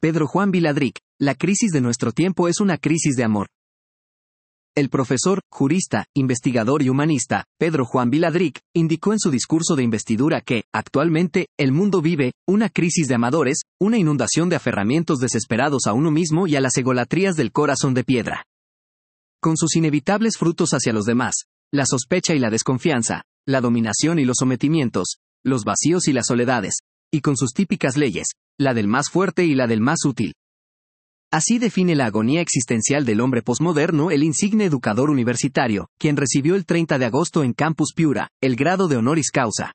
Pedro Juan Viladrich, la crisis de nuestro tiempo es una crisis de amor. El profesor, jurista, investigador y humanista, Pedro Juan Viladrich, indicó en su discurso de investidura que, actualmente, el mundo vive una crisis de amadores, una inundación de aferramientos desesperados a uno mismo y a las egolatrías del corazón de piedra. Con sus inevitables frutos hacia los demás, la sospecha y la desconfianza, la dominación y los sometimientos, los vacíos y las soledades, y con sus típicas leyes, la del más fuerte y la del más útil. Así define la agonía existencial del hombre posmoderno el insigne educador universitario, quien recibió el 30 de agosto en Campus Piura, el grado de honoris causa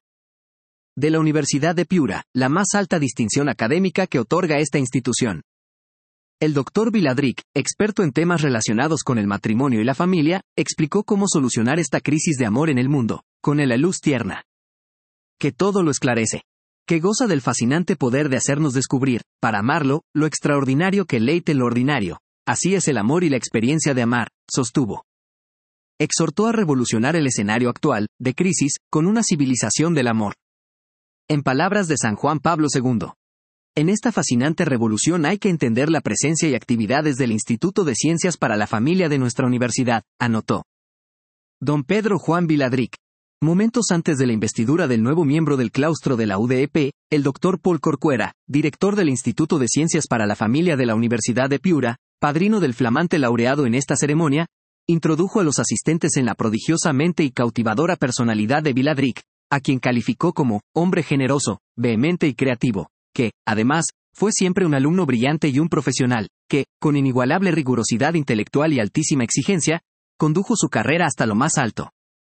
de la Universidad de Piura, la más alta distinción académica que otorga esta institución. El doctor Viladrich, experto en temas relacionados con el matrimonio y la familia, explicó cómo solucionar esta crisis de amor en el mundo, con la luz tierna que todo lo esclarece, que goza del fascinante poder de hacernos descubrir, para amarlo, lo extraordinario que leite lo ordinario. Así es el amor y la experiencia de amar, sostuvo. Exhortó a revolucionar el escenario actual, de crisis, con una civilización del amor. En palabras de San Juan Pablo II. En esta fascinante revolución hay que entender la presencia y actividades del Instituto de Ciencias para la Familia de nuestra universidad, anotó don Pedro Juan Viladrich. Momentos antes de la investidura del nuevo miembro del claustro de la UDEP, el Dr. Paul Corcuera, director del Instituto de Ciencias para la Familia de la Universidad de Piura, padrino del flamante laureado en esta ceremonia, introdujo a los asistentes en la prodigiosamente y cautivadora personalidad de Viladrich, a quien calificó como hombre generoso, vehemente y creativo, que, además, fue siempre un alumno brillante y un profesional, que, con inigualable rigurosidad intelectual y altísima exigencia, condujo su carrera hasta lo más alto.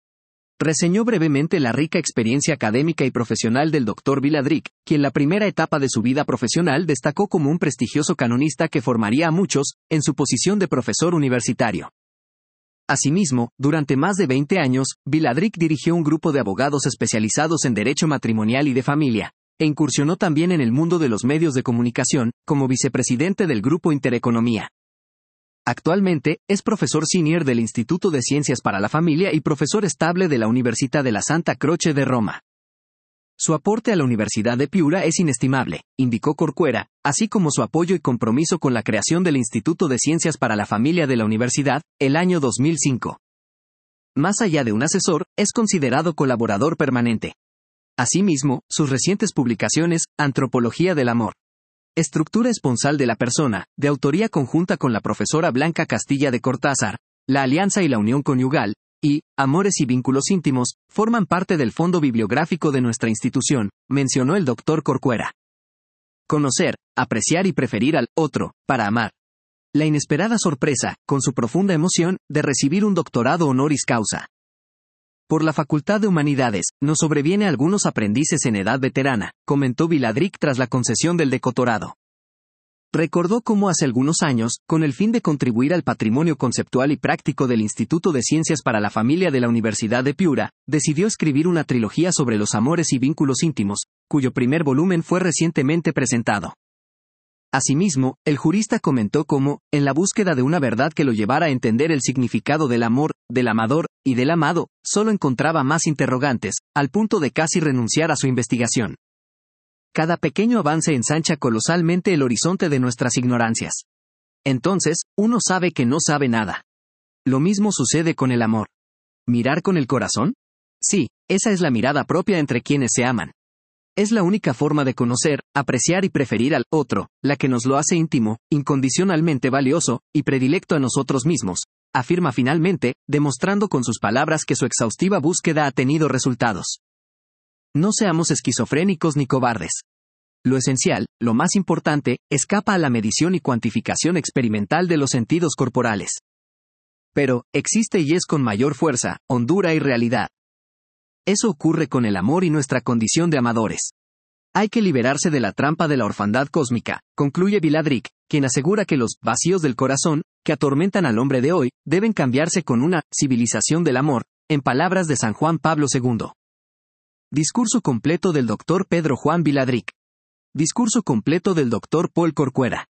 Reseñó brevemente la rica experiencia académica y profesional del Dr. Viladrich, quien la primera etapa de su vida profesional destacó como un prestigioso canonista que formaría a muchos, en su posición de profesor universitario. Asimismo, durante más de 20 años, Viladrich dirigió un grupo de abogados especializados en derecho matrimonial y de familia, e incursionó también en el mundo de los medios de comunicación, como vicepresidente del Grupo Intereconomía. Actualmente, es profesor senior del Instituto de Ciencias para la Familia y profesor estable de la Università della Santa Croce de Roma. Su aporte a la Universidad de Piura es inestimable, indicó Corcuera, así como su apoyo y compromiso con la creación del Instituto de Ciencias para la Familia de la Universidad, el año 2005. Más allá de un asesor, es considerado colaborador permanente. Asimismo, sus recientes publicaciones, Antropología del Amor, Estructura esponsal de la persona, de autoría conjunta con la profesora Blanca Castilla de Cortázar, La alianza y la unión conyugal, y Amores y vínculos íntimos, forman parte del fondo bibliográfico de nuestra institución, mencionó el doctor Corcuera. Conocer, apreciar y preferir al otro, para amar. La inesperada sorpresa, con su profunda emoción, de recibir un doctorado honoris causa por la Facultad de Humanidades, nos sobreviene a algunos aprendices en edad veterana, comentó Viladrich tras la concesión del doctorado. Recordó cómo hace algunos años, con el fin de contribuir al patrimonio conceptual y práctico del Instituto de Ciencias para la Familia de la Universidad de Piura, decidió escribir una trilogía sobre los amores y vínculos íntimos, cuyo primer volumen fue recientemente presentado. Asimismo, el jurista comentó cómo, en la búsqueda de una verdad que lo llevara a entender el significado del amor, del amador, y del amado, solo encontraba más interrogantes, al punto de casi renunciar a su investigación. Cada pequeño avance ensancha colosalmente el horizonte de nuestras ignorancias. Entonces, uno sabe que no sabe nada. Lo mismo sucede con el amor. ¿Mirar con el corazón? Sí, esa es la mirada propia entre quienes se aman. Es la única forma de conocer, apreciar y preferir al otro, la que nos lo hace íntimo, incondicionalmente valioso, y predilecto a nosotros mismos, afirma finalmente, demostrando con sus palabras que su exhaustiva búsqueda ha tenido resultados. No seamos esquizofrénicos ni cobardes. Lo esencial, lo más importante, escapa a la medición y cuantificación experimental de los sentidos corporales. Pero, existe y es con mayor fuerza, hondura y realidad. Eso ocurre con el amor y nuestra condición de amadores. Hay que liberarse de la trampa de la orfandad cósmica, concluye Viladrich, quien asegura que los vacíos del corazón, que atormentan al hombre de hoy, deben cambiarse con una civilización del amor, en palabras de San Juan Pablo II. Discurso completo del Dr. Pedro Juan Viladrich. Discurso completo del Dr. Paul Corcuera.